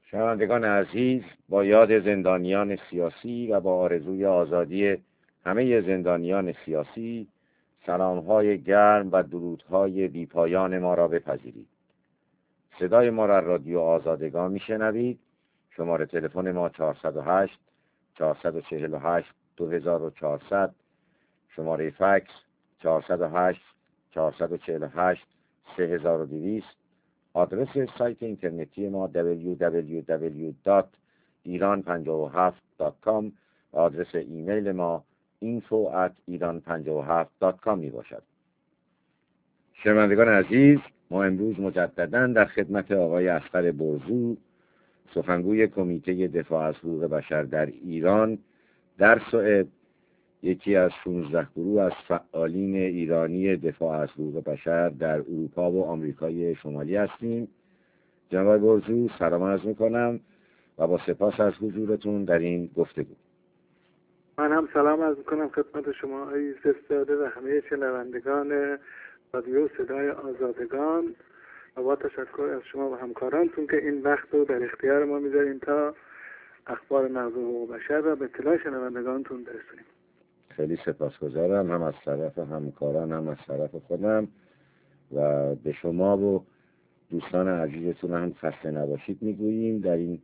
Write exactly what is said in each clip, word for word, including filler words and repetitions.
شنوندگان عزیز، با یاد زندانیان سیاسی و با آرزوی آزادی همه زندانیان سیاسی، سلام‌های گرم و درودهای بی‌پایان ما را بپذیرید. صدای ما را رادیو آزادگان میشنوید. شماره تلفن ما چهارصد و هشت چهارصد و چهل و هشت دو هزار و چهارصد، شماره فکس چهارصد و هشت چهارصد و چهل و هشت سه هزار و دویست، آدرس سایت اینترنتی ما دبلیو دبلیو دبلیو دات ایران پنجاه و هفت دات کام و آدرس ایمیل ما اینفو ات ایران پنجاه و هفت دات کام می باشد. شنوندگان عزیز، ما امروز مجدداً در خدمت آقای اصغر برزو، سخنگوی کمیته دفاع از حقوق بشر در ایران، در سوئد، یکی از شانزده گروه از فعالین ایرانی دفاع از حقوق بشر در اروپا و آمریکای شمالی هستیم. جناب برزو، سلام عرض میکنم و با سپاس از حضورتون در این گفتگو. من هم سلام عرض میکنم خدمت شما آقای سفزاده و همه شنوندگان رادیو صدای آزادگان و با تشکر از شما و همکارانتون که این وقت رو در اختیار ما میذارین تا اخبار نقض حقوق بشر را به اطلاع شنوندگانتون برسونیم. خیلی سپاسگزارم، هم از طرف همکاران هم از طرف خودم، و به شما و دوستان عزیزتون هم خسته نباشید میگوییم در این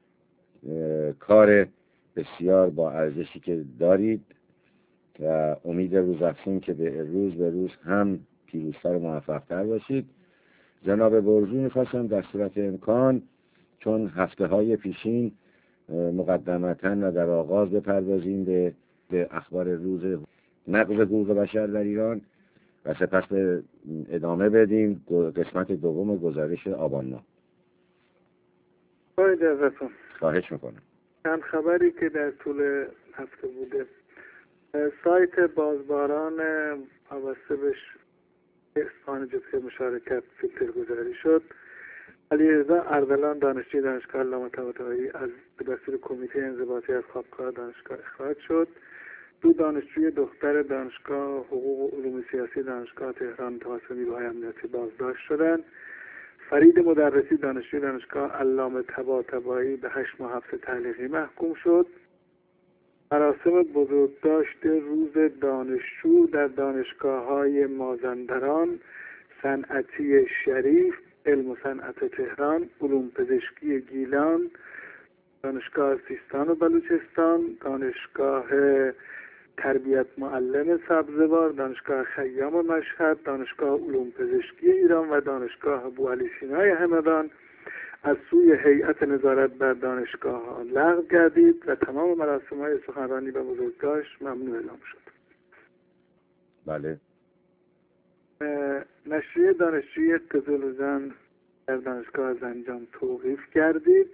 کار بسیار با ارزشی که دارید و امید روز افزون که به روز به روز هم پیروزتر و موفق‌تر باشید. جناب برزو، می‌خواستم در صورت امکان، چون هفته های پیشین مقدمتاً و در آغاز بپردازیم به به اخبار روز نقض حقوق بشر در ایران و سپس به ادامه بدیم قسمت دوم گزارش آبان ماه. باید ازتون خواهش میکنم. چند خبری که در طول هفته بوده. سایت بازباران وابسته به اصفهان جبهه مشارکت فیلتر گذاری شد. علیرضا اردلان، دانشجوی دانشگاه علامه طباطبایی، از به دستور کمیته انضباطی از خوابگاه دانشگاه اخراج شد. دو دانشجوی دختر دانشگاه حقوق و علوم سیاسی دانشگاه تهران توسط نیروهای امنیتی بازداشت شدند. فرید مدرسی، دانشجوی دانشگاه علامه طباطبایی، به هشت ماه حبس تعلیقی محکوم شد. مراسم بزرگداشت روز دانشجو در دانشگاه‌های مازندران، صنعتی شریف، علم و صنعت تهران، علوم پزشکی گیلان، دانشگاه سیستان و بلوچستان، دانشگاه تربیت معلم سبزوار، دانشگاه خیام و مشهد، دانشگاه علوم پزشکی ایران و دانشگاه ابوعلی سینای همدان از سوی هیئت نظارت بر دانشگاه ها لغو گردید و تمام مراسم های سخنرانی و بزرگداشت ممنوع اعلام شد. بله. نشریه دانشجوی قزل‌زن در دانشگاه زنجان توقیف کردید.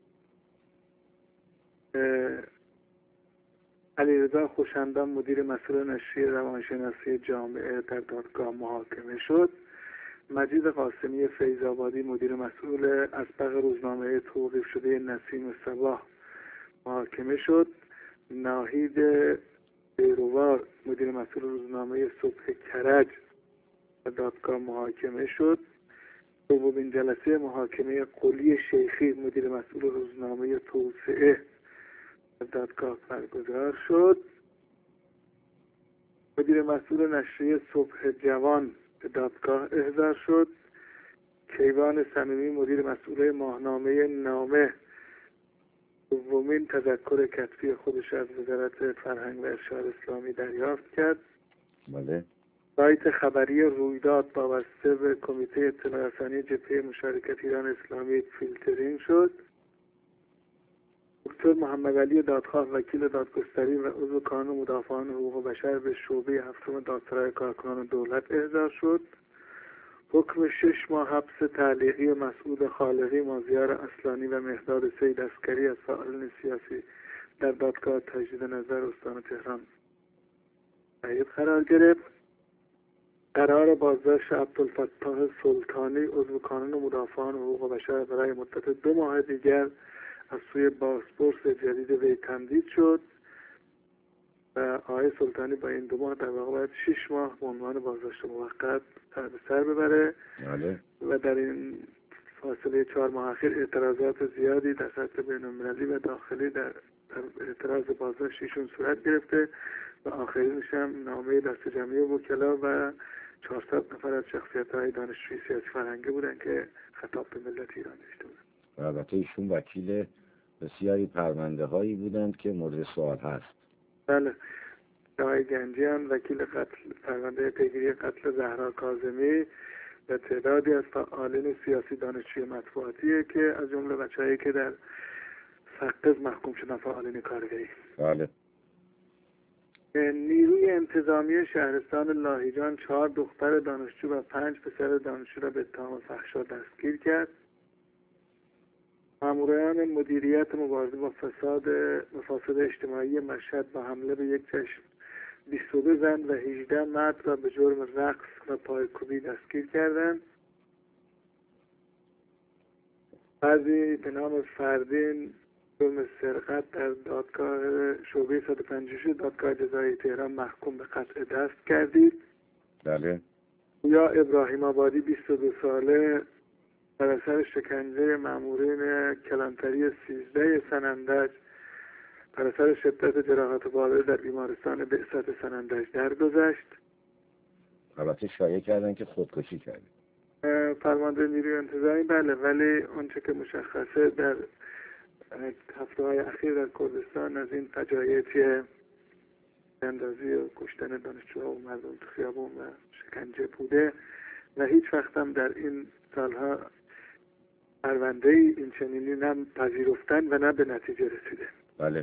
علیرضا خوشندان، مدیر مسئول نشریه روانشناسی جامعه، در دادگاه محاکمه شد. مجید قاسمی فیض‌آبادی، مدیر مسئول اسبق روزنامه توقیف شده نسیم صباح، محاکمه شد. ناهید بیروار، مدیر مسئول روزنامه صبح کرج، در دادگاه محاکمه شد. دومین جلسه محاکمه قلی شیخی، مدیر مسئول روزنامه توسعه، در دادگاه برگزار شد. مدیر مسئول نشریه صبح جوان به دادگاه احضار شد. کیوان صمیمی، مدیر مسئول ماهنامه نامه، دومین تذکر کتبی خودش از وزارت فرهنگ و ارشاد اسلامی دریافت کرد. بله. سایت خبری رویداد وابسته به کمیته اطلاع رسانی جبهه مشارکت ایران اسلامی فیلترینگ شد. دکتر محمد علی دادخواه، وکیل دادگستری و عضو کانون مدافعان حقوق بشر، به شعبه هفتم دادسرای کارکنان دولت احضار شد. حکم شش ماه حبس تعلیقی مسعود خالقی، مازیار اصلانی و مهداد سید عسکری از فعالین سیاسی در دادگاه تجدید نظر استان تهران تایید قرار گرفت. قرار بازداشت عبدالفتاح سلطانی، عضو کانون مدافعان حقوق بشر، برای مدت دو ماه دیگر از سوی پاسپورت جدید وی تمدید شد و آقای سلطانی با این دو ماه در واقع باید شش ماه به عنوان بازداشت موقت سر به سر ببره. بله. و در این فاصله چهار ماه اخیر اعتراضات زیادی در سطح بین‌المللی و داخلی در, در اعتراض بازداشت ایشون صورت گرفته و آخرینش هم نامه دست جمعی وکلا و چهارصد نفر از شخصیت‌های دانشجوی سیاسی فرهنگی بودن که خطاب به ملت ایران نوشته بودن. البته ایشون وکیل بسیاری پرونده هایی بودند که مورد سوال هست. بله، آقای گنجیان وکیل قتل پرونده پیگیری قتل زهرا کاظمی و تعدادی از فعالین سیاسی دانشجوی مطبوعاتیه که از جمله بچه‌هایی که در سقز محکوم شدن فعالین کارگری. بله. نیروی انتظامی شهرستان لاهیجان چهار دختر دانشجو و پنج پسر دانشجو را به اتهام فحشا دستگیر کرد. ماموران مدیریت مبارزه با فساد مفاسد اجتماعی مشهد با حمله به یک چشم بیست و دو زن و هجده مرد را به جرم رقص و پایکوبی دستگیر کردند. بعضی به نام فردین جرم سرقت در دادگاه شعبه صد و پنجاه و شش دادگاه جزایی تهران محکوم به قطع دست کردید. بله. یا ابراهیم آبادی بیست و دو ساله بر اثر شکنجه مامورین کلانتری سیزده سنندج بر اثر شدت جراحات بالغ در بیمارستان بعثت سنندج درگذشت. البته شایعه کردن که خودکشی کرد. فرمانده نیروی انتظامی بله، ولی اونچه که مشخصه در هفته‌های اخیر در کردستان از این فجایع اندازی و کشتن دانشجوها و مردم تو خیابون و شکنجه بوده و هیچ وقت هم در این سالها پرونده این چنینی نه پذیرفتن و نه به نتیجه رسیده. بله.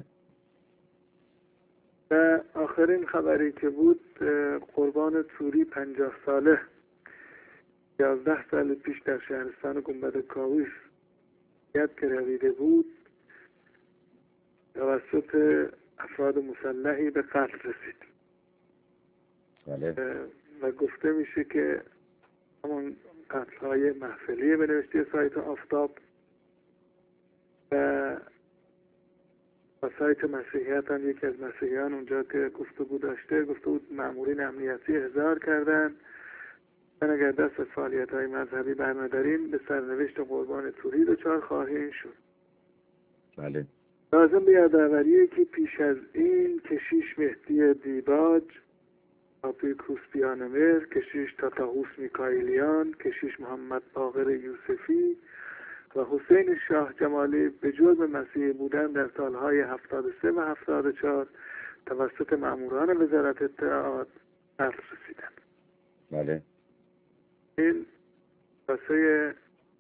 و آخرین خبری که بود قربان توری پنجاه ساله یازده سال پیش در شهرستان گنبد کاووس یاد که رویده بود توسط افراد مسلحی به قتل رسید. بله. و گفته میشه که همون قتل های محفلی به نوشته سایت آفتاب و سایت مسیحیت هم یکی از مسیحیان اونجا که گفتگو داشته گفته بود مامورین امنیتی احضار کردن من اگر دست از فعالیت های مذهبی برنداریم به سرنوشت قربان توری دچار خواهیم شد. بله. لازم به یادآوریه که پیش از این کشیش مهدی دیباج، آپی کوسپیانمر، کشیش تاتاهوس میکائیلیان، کشیش محمد باقر یوسفی و حسین شاه جمالی به جرم مسیحی بودن در سالهای هفتاد و سه و هفتاد و چهار توسط ماموران وزارت اطلاعات قتل رسیدند. بله. این واسه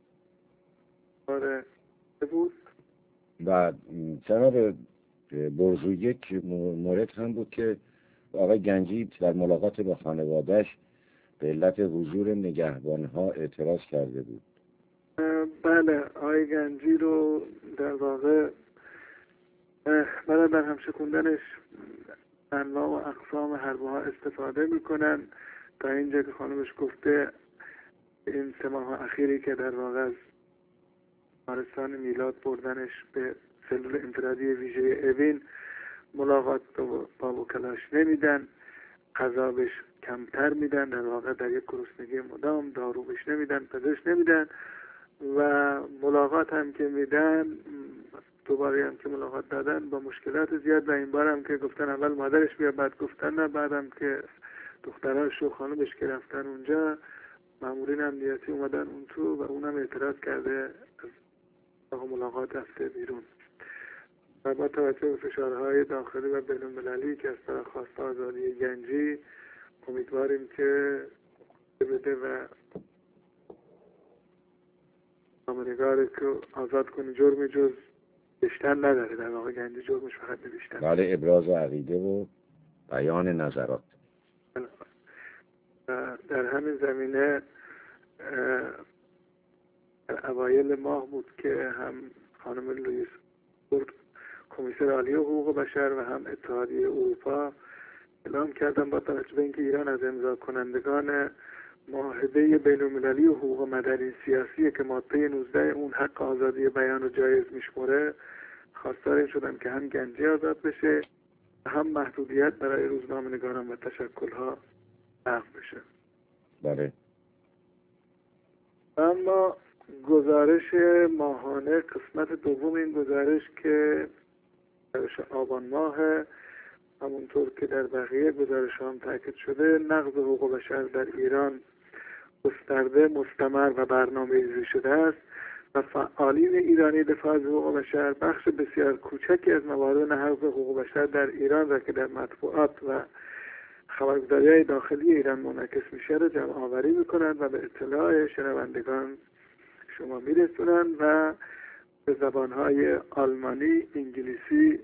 آره بود. و جناب برزو یک مورد هم بود که آقای گنجی در ملاقات با خانوادهش به علت حضور نگهبانها اعتراض کرده بود. بله، آقای گنجی رو در واقع برای در هم شکوندنش انواع و اقسام حربه ها استفاده میکنن تا اینجا که خانمش گفته این سه ماه اخیری که در واقع از بیمارستان میلاد بردنش به سلول انفرادی ویژه اوین ملاقات با وکلاش نمیدن، غذا بهش کمتر میدن، در واقع در یک گرسنگی مدام، دارو بهش نمیدن، پزشک نمیدن و ملاقات هم که میدن دوباره هم که ملاقات دادن با مشکلات زیاد و این بار هم که گفتن اول مادرش بیا بعد گفتن نه، بعدم که دخترش و خانمش که رفتن اونجا مامورین امنیتی اومدن اون تو و اونم اعتراض کرده از ملاقات رفته بیرون و با توجه به فشارهای داخلی و بین‌المللی که از طرف خواسته آزادی گنجی امیدواریم که بده و نامنگار که آزاد کنی جرمی جز بیشتر نداره. در واقع گنجی جرمش فقط بیشتر. بله، ابراز عقیده و بیان نظرات. در همین زمینه در اوایل ماه بود که هم خانم لوئیس بورد کمیسر عالی حقوق بشر و هم اتحادیه اروپا اعلام کردن با توجه به اینکه ایران از امضا کنندگان معاهده بین‌المللی حقوق مدنی سیاسی که ماده نوزده اون حق آزادی بیان رو جایز میشموره خواستار این شدن که هم گنجی آزاد بشه هم محدودیت برای روزنامه‌نگاران و تشکل‌ها لغو بشه. بله. اما گزارش ماهانه قسمت دوم این گزارش که گزارش آبان ماه، همونطور که در بقیه گزارش هم تاکید شده، نقض حقوق بشر در ایران گسترده، مستمر و برنامه‌ریزی شده است و فعالین ایرانی دفاع از حقوق بشر بخش بسیار کوچکی از موارد نقض حقوق بشر در ایران را که در مطبوعات و خبرگزاری‌های داخلی ایران منعکس میشه را جمع آوری میکنند و به اطلاع شنوندگان شما میرسونند و به زبانهای آلمانی، انگلیسی،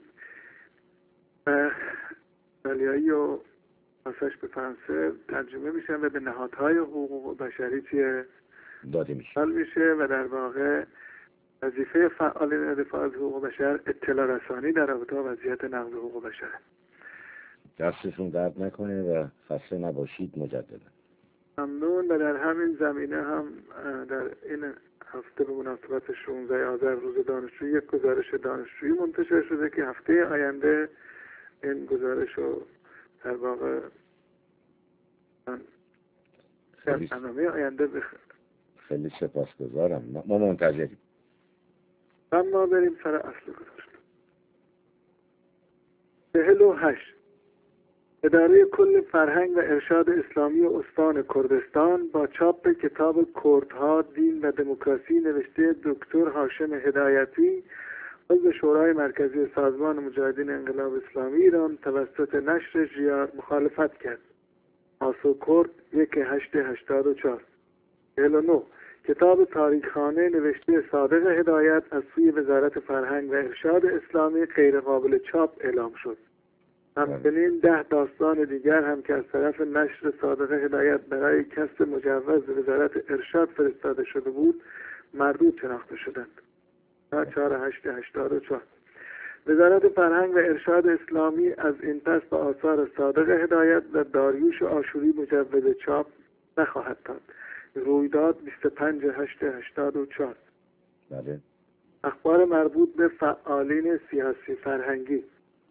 ایتالیایی و آسش به فرانسه ترجمه میشن و به نهادهای حقوق بشری چیه داده میشه میشه و در واقع وظیفه فعالین دفاع از حقوق بشر اطلاع رسانی در رابطه با وضعیت نقض حقوق بشر. دستشون درد نکنه و خسته نباشید مجددا. ممنون. و در همین زمینه هم در این هفته به مناسبت شانزده آذر روز دانشجویی یک گزارش دانشجویی منتشر شده که هفته آینده این گزارش رو در واقع در برنامه آینده بخ... خیلی سپاسگزارم. ما منتظریم. اما بریم سر اصل گزارش. چهل و هشت اداره کل فرهنگ و ارشاد اسلامی استان کردستان با چاپ کتاب کردها، دین و دموکراسی نوشته دکتر هاشم هدایتی عضو شورای مرکزی سازمان مجاهدین انقلاب اسلامی ایران توسط نشر ژیار مخالفت کرد. آسو کرد یک هشت هشتاد و چهار. چهل و نه کتاب تاریخخانه نوشته صادق هدایت از سوی وزارت فرهنگ و ارشاد اسلامی غیر قابل چاپ اعلام شد. همچنین ده داستان دیگر هم که از طرف نشر صادق هدایت برای کسب مجوز وزارت ارشاد فرستاده شده بود مردود شناخته شدند. چهار هشت هشتاد و چهار. وزارت فرهنگ و ارشاد اسلامی از این پس به آثار صادق هدایت و داریوش آشوری مجوز چاپ نخواهد داد. رویداد بیست و پنج هشت هشتاد و چهار. بله. اخبار مربوط به فعالین سیاسی فرهنگی.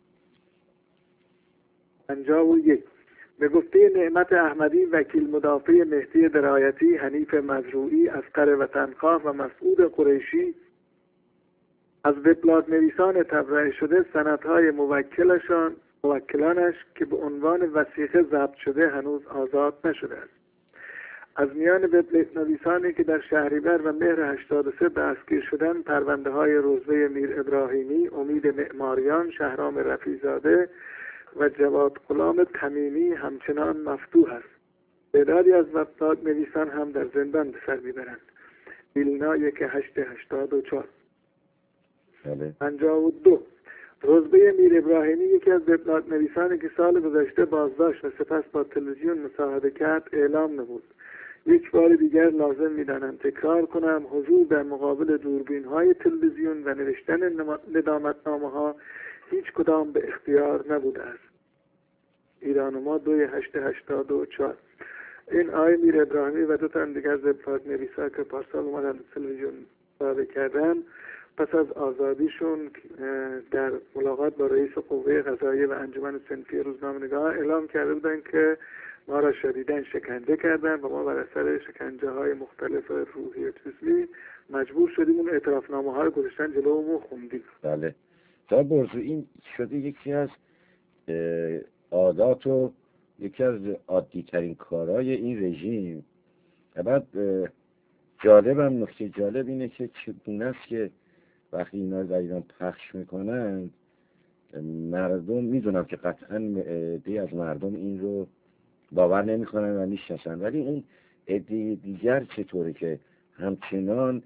پنجاه و یک به گفته نعمت احمدی وکیل مدافع مهدی درایتی، حنیف مزروعی، اصغر وطنخواه و مسعود قریشی از وبلاگ نویسان تبرئه شده سندهای موکلشان موکلانش که به عنوان وثیقه ضبط شده هنوز آزاد نشده است. از میان وبلاگ نویسانی که در شهریور و مهر هشتاد و سه دستگیر شدند پرونده های روزبه میر ابراهیمی، امید معماریان، شهرام رفیع‌زاده و جواد غلام تمیمی همچنان مفتوح است. تعدادی از وبلاگ نویسان هم در زندان به سر میبرند. ویلنا یک هشت هشتاد و چهار. پنجاه و دو روزبه میر ابراهیمی یکی از وبلاگ نویسانی که سال گذشته بازداشت و سپس با تلویزیون مصاحبه کرد اعلام نمود: یک بار دیگر لازم می‌دانم تکرار کنم حضور در مقابل دوربین‌های تلویزیون و نوشتن ندامتنامه‌ها هیچ کدام به اختیار نبوده است. ایران و ما دوی هشت هشتاد و چهار. این آقای میر ابراهیمی و دو تا دیگر از وبلاگ نویسا که پارسال اومدن تلویزیون مصاحبه کردن پس از آزادیشون در ملاقات با رئیس قوه قضاییه و انجمن صنفی روزنامه‌نگار اعلام کرده بودن که ما را شدیداً شکنجه کردن و ما بر اثر شکنجه های مختلف روحی و جسمی مجبور شدیم اون اعترافنامه ها رو گذاشتن جلومون خوندیم. بله. تا برزو این شده یکی از عادات و یکی از عادی ترین کارهای این رژیم. بعد جالبم نکته جالب اینه که چگونه است که وقتی اینا رو در ایران پخش میکنن مردم، میدونم که قطعا عده از مردم این رو باور نمیکنن و میشناسن، ولی اون عده دیگر چطوره که همچنان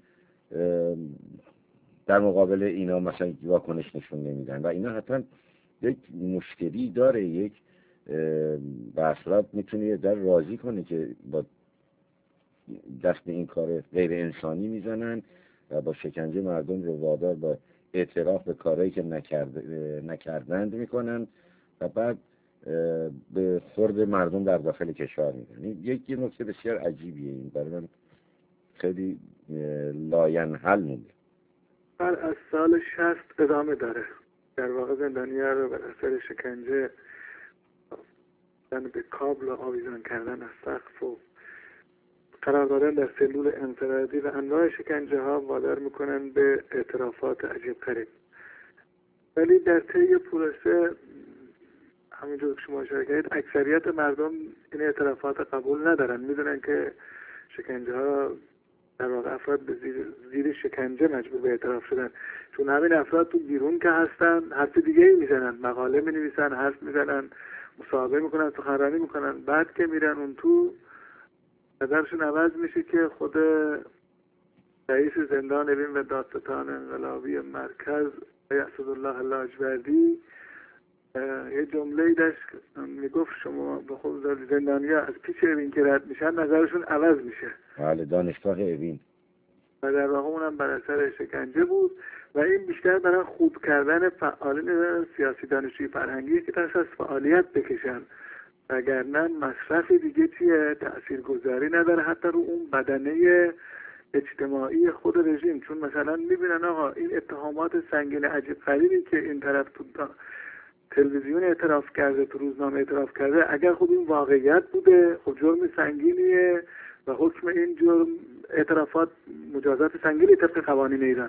در مقابل اینا مثلا واکنش نشون نمیدن و اینا حتما یک مشکلی داره. یک به اصلا میتونه در راضی کنه که با دست این کار غیر انسانی میزنن و با شکنجه مردم رو وادار با اعتراف به کارهایی که نکرد نکردند میکنن و بعد به خورد مردم در داخل کشور میدن. یک نکته بسیار عجیبیه. این برای من خیلی لاینحل مونده. بعد از سال شصت ادامه داره. در واقع زندانی‌ها رو بر اثر شکنجه به کابل آویزان کردن از سقف و قرار دادن در سلول انفرادی و انواع شکنجه ها وادار میکنن به اعترافات عجیب غریب. ولی در طی پروسه همینجور که شما اشاره کردید اکثریت مردم این اعترافات قبول ندارن، میدونن که شکنجه ها در واقع افراد به زیر, زیر شکنجه مجبور به اعتراف شدن، چون همین افراد تو بیرون که هستن حرف دیگه ای میزنن، مقاله می نویسن، حرف میزنن، مصاحبه میکنن، سخنرانی میکنن، بعد که میرن اون تو نظرشون عوض میشه که خود رئیس زندان علم و دادستان انقلابی مرکز اسدالله لاجوردی یه جمله‌ای داشت میگفت شما به خود زندانیا از پیش اوین که رد میشن نظرشون عوض میشه. بله، دانشگاه اوین. و در واقع اونم بر اثر شکنجه بود و این بیشتر برای خوب کردن فعالین سیاسی دانشجوی فرهنگی که دست از فعالیت بکشن، وگرنه مصرف دیگه چیه؟ تاثیرگذاری نداره حتی رو اون بدنه اجتماعی خود رژیم. چون مثلا میبینن آقا این اتهامات سنگین عجیب غریبی که این طرف تو تلویزیون اعتراف کرده، تو روزنامه اعتراف کرده، اگر خود این واقعیت بوده خب جرم سنگینیه و حکم این جرم اعترافات مجازات سنگینی طبق قوانین ایران.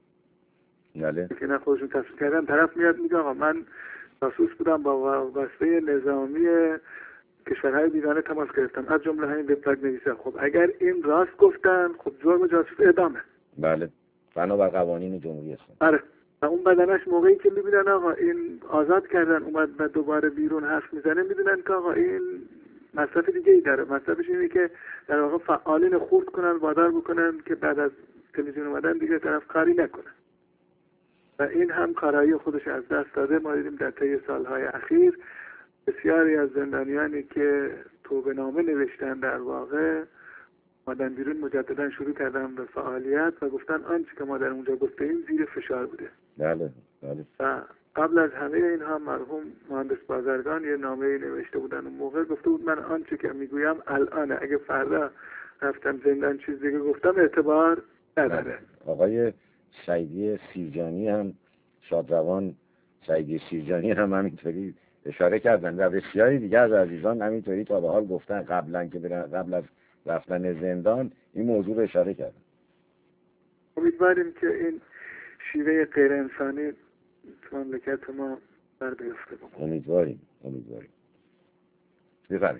بله. که نه خودشون تصمیم کردن، طرف میاد میگه آقا من جاسوس بودم با واسطه نظامی کشورهای بیگانه تماس گرفتم، از جمله همین وبلاگ نویسه. خب اگر این راست گفتن خب جرم جاسوس اعدامه. بله، بنابر قوانین جمهوری اسلامی. آره. و اون بدنش موقعی که میبینن آقا این آزاد کردن اومد و دوباره بیرون حرف میزنه، میدونن که آقا این مصرف دیگه ای داره. مصرفش اینه که در واقع فعالین خورد کنن، وادار بکنن که بعد از تلویزیون اومدن دیگه طرف کاری نکنه. و این هم کارایی خودش از دست داده. ما دیدیم در طی سالهای اخیر بسیاری از زندانیانی که توبه نامه نوشتن در واقع اومدن بیرون، مجددا شروع کردن به فعالیت و گفتن آنچه که ما در اونجا گفتیم زیر فشار بوده. بله بله. و قبل از همه اینها مرحوم مهندس بازرگان یه نامه‌ای نوشته بودن، اون موقع گفته بود من آنچه که میگویم الان اگه فردا رفتم زندان چیز دیگه گفتم اعتبار نداره. آقای سعیدی سیرجانی هم شادروان سعیدی سیرجانی هم همینطوری اشاره کردن و بسیاری دیگه از عزیزان همینطوری تا به حال گفتن قبلا که قبل از رفتن زندان این موضوع رو اشاره کردن. امیدواریم که این شیوه غیر انسانی تو مملکت ما بر بیفته. امیدواریم امیدواریم. بفرمایید.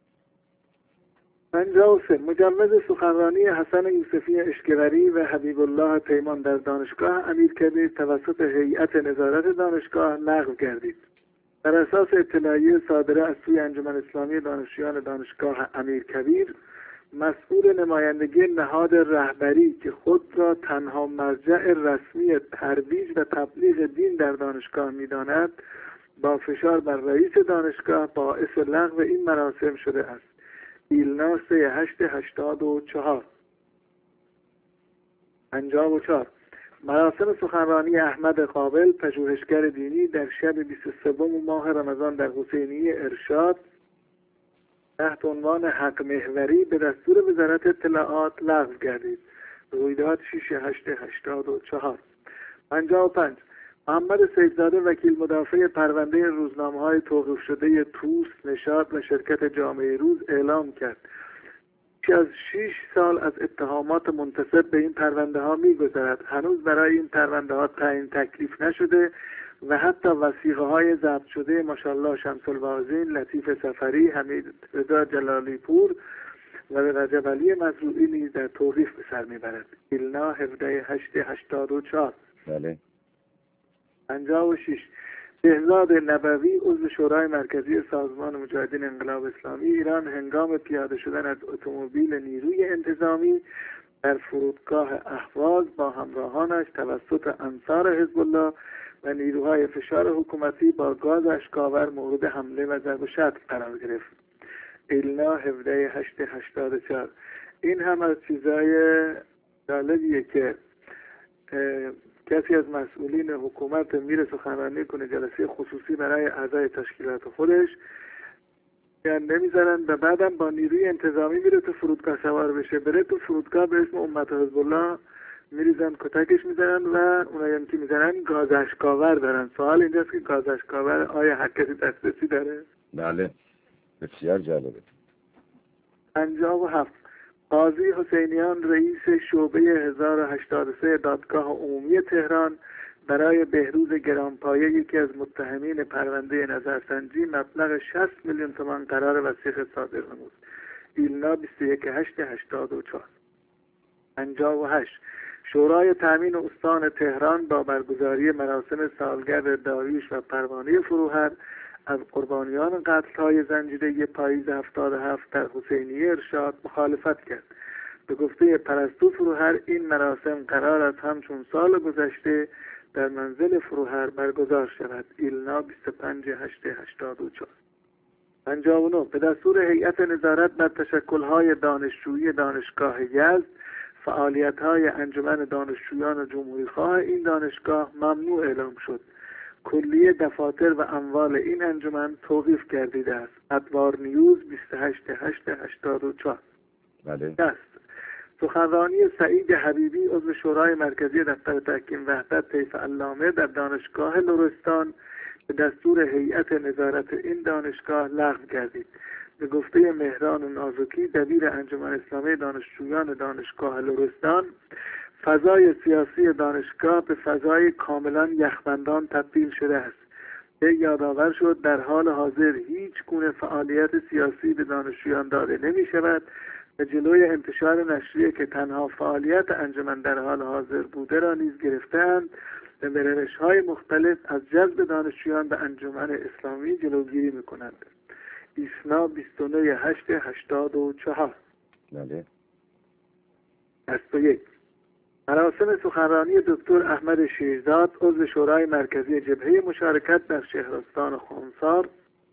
پنجاه و سه مجوز سخنرانی حسن یوسفی اشکوری و حبیب الله پیمان در دانشگاه امیرکبیر توسط هیئت نظارت دانشگاه لغو گردید. بر اساس اطلاعیه صادره از سوی انجمن اسلامی دانشجویان دانشگاه امیرکبیر، مسئول نمایندگی نهاد رهبری که خود را تنها مرجع رسمی ترویج و تبلیغ دین در دانشگاه می‌داند، با فشار بر رئیس دانشگاه باعث لغو این مراسم شده است. ایلنا سه هشت هشتاد و چهار. پنجاه و چهار مراسم سخنرانی احمد قابل پژوهشگر دینی در شب بیست و سوم ماه رمضان در حسینیه ارشاد تحت عنوان حق محوری به دستور وزارت اطلاعات لغو گردید. رویداد شش هشت هشتاد و چهار. پنجاه و پنج محمد سیدزاده وکیل مدافع پرونده روزنامه‌های توقیف شده توس، نشاط و شرکت جامعه روز اعلام کرد که از شش سال از اتهامات منتسب به این پرونده ها می‌گذرد. هنوز برای این پرونده ها تعیین تکلیف نشده و حتی وثیقه های ضبط شده ماشاءالله شمس الواعظین، لطیف سفری، حمید رضا جلالی پور و رجب علی مزروعی نیز در توقیف به سر میبرد. ایلنا هفده هشت هشتاد و چهار. بله. پنجاه و شش بهزاد نبوی عضو شورای مرکزی سازمان مجاهدین انقلاب اسلامی ایران هنگام پیاده شدن از اتومبیل نیروی انتظامی در فرودگاه اهواز با همراهانش توسط انصار حزب الله و نیروهای فشار حکومتی با گاز اشکاور مورد حمله و ضرب و شتم قرار گرفت. ایلنا هفده هشت هشتاد و چهار. این هم از چیزای جالبیه که کسی از مسئولین حکومت میره سخنرانی کنه جلسه خصوصی برای اعضای تشکیلات خودش، یعنی نمیذارن و بعدم با نیروی انتظامی میره تو فرودگاه سوار بشه، بره تو فرودگاه به اسم امت حزب الله میریزن کتکش میزنن و اونایی که میزنن گاز اشکاور دارن. سوال اینجاست که گاز اشکاور آیا هر کسی دسترسی داره؟ بله، بسیار جالبه. پنجاه و هفت قاضی حسینیان رئیس شعبه هزار و هشتاد و سه دادگاه عمومی تهران برای بهروز گرانپایه یکی از متهمین پرونده نظرسنجی مبلغ شصت میلیون تومان قرار وثیقه صادر نمود. ایلنا بیست و یک هشت هشتاد و چهار. پنجاه و هشت شورای تامین استان تهران با برگزاری مراسم سالگرد داریوش و پروانه فروهر از قربانیان قتل‌های زنجیره پاییز هفتاد و هفت در حسینیه ارشاد مخالفت کرد. به گفته پرستو فروهر این مراسم قرار است همچون سال گذشته در منزل فروهر برگزار شود. ایلنا بیست و پنج هشت هشتاد و چهار. پنجاه و نه به دستور هیئت نظارت بر تشکل‌های دانشجویی دانشگاه یزد فعالیت‌های انجمن دانشجویان جمهوری‌خواه این دانشگاه ممنوع اعلام شد. کلیه دفاتر و اموال این انجمن توقیف گردیده است. ادوار نیوز بیست و هشت هشت هشتاد و چهار. بله. است. سخنرانی سعید حبیبی عضو شورای مرکزی دفتر تحکیم وحدت طیف علامه در دانشگاه لرستان به دستور هیئت نظارت این دانشگاه لغو گردید. به گفته مهران نازکی دبیر انجمن اسلامی دانشجویان دانشگاه لرستان، فضای سیاسی دانشگاه به فضای کاملا یخبندان تبدیل شده است. به یادآور شد در حال حاضر هیچ گونه فعالیت سیاسی به دانشجویان داده نمی شود و جلوی انتشار نشریه که تنها فعالیت انجمن در حال حاضر بوده را نیز گرفتند و به روش‌های مختلف از جذب دانشجویان به انجمن اسلامی جلوگیری می‌کنند. ایسنا بیست و نه هشت هشتاد و چهار. بله. بیست و یک مراسم سخنرانی دکتر احمد شیرزاد عضو شورای مرکزی جبهه مشارکت در شهرستان خنثار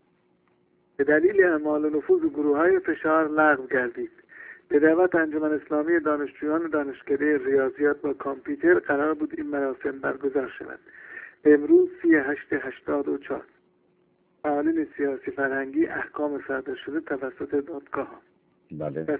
به دلیل اعمال و نفوذ گروه‌های فشار لغو گردید. به دعوت انجمن اسلامی دانشجویان دانشکده ریاضیات و کامپیوتر قرار بود این مراسم برگزار شود. امروز سی و هشت هشتاد و چهار. فعالین سیاسی فرهنگی احکام صادر شده توسط دادگاه. بله.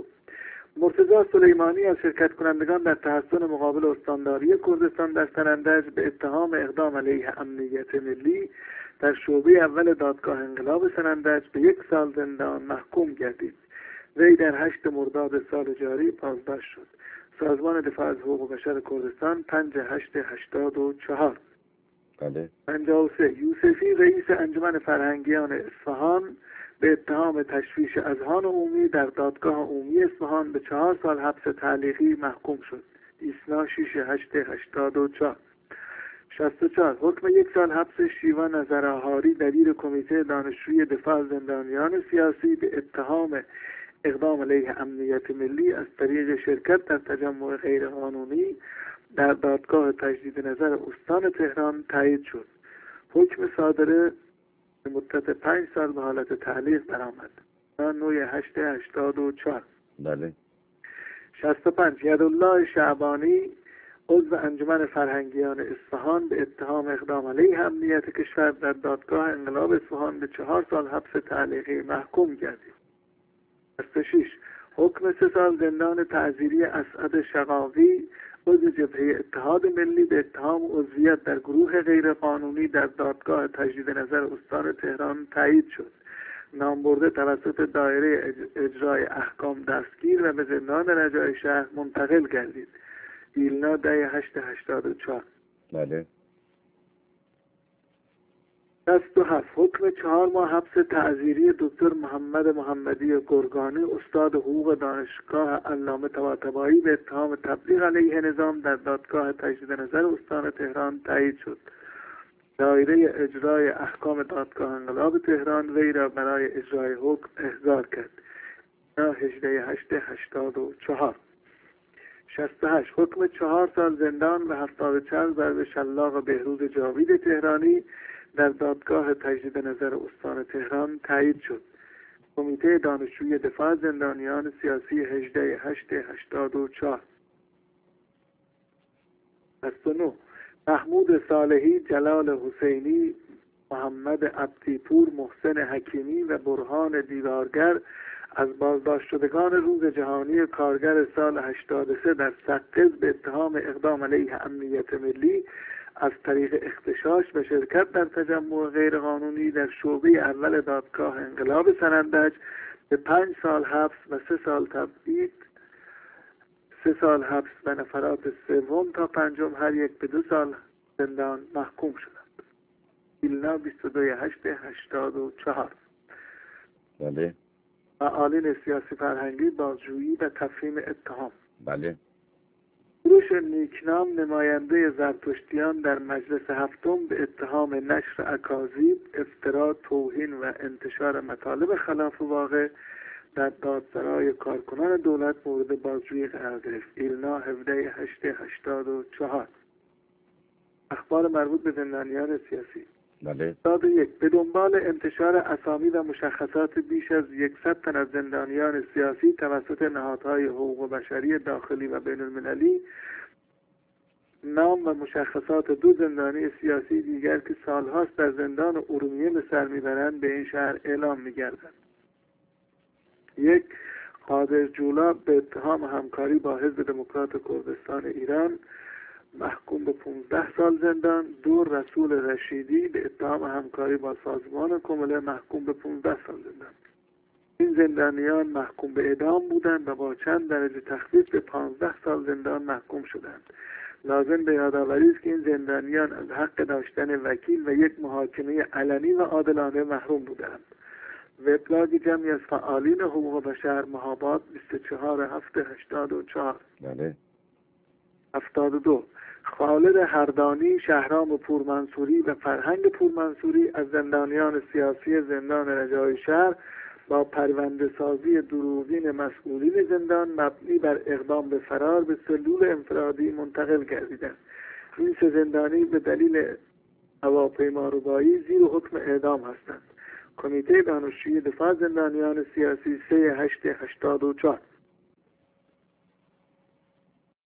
مرتضی سلیمانی از شرکت کنندگان در تحصن مقابل استانداری کردستان در سنندج به اتهام اقدام علیه امنیت ملی در شعبه اول دادگاه انقلاب سنندج به یک سال زندان محکوم گردید. وی در هشت مرداد سال جاری بازداشت شد. سازمان دفاع از حقوق بشر کردستان پنج هشت هشتاد و چهار. بله. پنجاه و سه یوسفی رئیس انجمن فرهنگیان اصفهان به اتهام تشویش اذهان عمومی در دادگاه عمومی اصفهان به چهار سال حبس تعلیقی محکوم شد. ایسنا شش هشت هشتاد و چهار. شصت و چهار حکم یک سال حبس شیوا نظرآهاری دبیر کمیته دانشجوی دفاع از زندانیان سیاسی به اتهام اقدام علیه امنیت ملی از طریق شرکت در تجمع غیرقانونی در دادگاه تجدید نظر استان تهران تایید شد. حکم صادره به مدت پنج سال به حالت تعلیق درآمد. نه هشت هشتاد و چهار. بله. شصت و پنج یدالله شعبانی عضو انجمن فرهنگیان اصفهان به اتهام اقدام علیه امنیت کشور در دادگاه انقلاب اصفهان به چهار سال حبس تعلیقی محکوم گردید. شصت و شش حکم سه سال زندان تعزیری اسعد شقاقی عضو جبهه اتحاد ملی به اتهام عضویت در گروه غیرقانونی در دادگاه تجدید نظر استان تهران تایید شد. نامبرده توسط دایره اجرای احکام دستگیر و به زندان رجای شهر منتقل گردید. ایلنا ده هشت هشتاد و چهار. بله. شصت و هفت حکم چهار ماه حبس تعزیری دکتر محمد محمدی گرگانی استاد حقوق دانشگاه علامه طباطبایی به اتهام تبلیغ علیه نظام در دادگاه تجدید نظر استان تهران تایید شد. دایره اجرای احکام دادگاه انقلاب تهران وی را برای اجرای حکم احضار کرد. هجده هشت هشتاد و چهار. شصت و هشت حکم چهار سال زندان و هفتاد و چند ضرب شلاق بهروز جاوید تهرانی در دادگاه تجدید نظر استان تهران تایید شد. کمیته دانشجوی دفاع زندانیان سیاسی هجده هشت هشتاد و چهار. شصت و نه محمود صالحی، جلال حسینی، محمد عبدیپور، محسن حکیمی و برهان دیوارگر از بازداشت شدگان روز جهانی کارگر سال هشتاد و سه در سقز به اتهام اقدام علیه امنیت ملی از طریق اختشاش و شرکت در تجمع غیرقانونی در شعبه اول دادگاه انقلاب سنندج به پنج سال حبس و سه سال تبعید سه سال حبس و نفرات سوم تا پنجم هر یک به دو سال زندان محکوم شدند. ایلنا بیست و دوی هشت هشتاد و چهار. بله. معالین سیاسی فرهنگی، بازجویی و تفهیم اتهام. بله. کوروش نیکنام نماینده زرتشتیان در مجلس هفتم به اتهام نشر اکاذیب، افترا، توهین و انتشار مطالب خلاف واقع در دادسرای کارکنان دولت مورد بازجویی قرار گرفت. ایلنا هفده هشت هشتاد و چهار. اخبار مربوط به زندانیان سیاسی. بله. داد یک، به دنبال انتشار اسامی و مشخصات بیش از صد تن از زندانیان سیاسی توسط نهادهای حقوق بشری داخلی و بین المللی، نام و مشخصات دو زندانی سیاسی دیگر که سالهاست در زندان ارومیه به سر میبرند به این شهر اعلام میگردند. یک، قادر جولا به اتهام همکاری با حزب دموکرات کردستان ایران محکوم به پانزده سال زندان. دو، رسول رشیدی به اتهام همکاری با سازمان کمله محکوم به پانزده سال زندان. این زندانیان محکوم به اعدام بودند و با چند درجه تخفیف به پانزده سال زندان محکوم شدند. لازم به یادآوری است که این زندانیان از حق داشتن وکیل و یک محاکمه علنی و عادلانه محروم بودند. وبلاگ جمعی از فعالین حقوق بشر، مهاباد بیست و چهار هفت هشتاد و چهار. بله. هفتاد و دو. خالد هردانی، شهرام پورمنصوری و فرهنگ پورمنصوری از زندانیان سیاسی زندان رجای شهر با پرونده سازی دروغین مسئولین زندان مبنی بر اقدام به فرار به سلول انفرادی منتقل گردیدند. این سه زندانی به دلیل هواپیماربایی زیر حکم اعدام هستند. کمیته دانشجویی دفاع زندانیان سیاسی سه هشت هشتاد و چهار.